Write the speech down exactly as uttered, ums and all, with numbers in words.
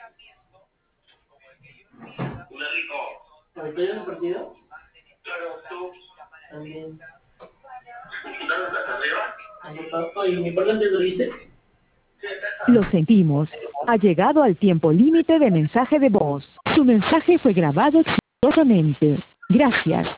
¿Ahorita hay un partido? Claro, tú. También. Oye, ¿mi parlante lo dice? Lo sentimos. Ha llegado al tiempo límite de mensaje de voz. Su mensaje fue grabado exitosamente. Gracias.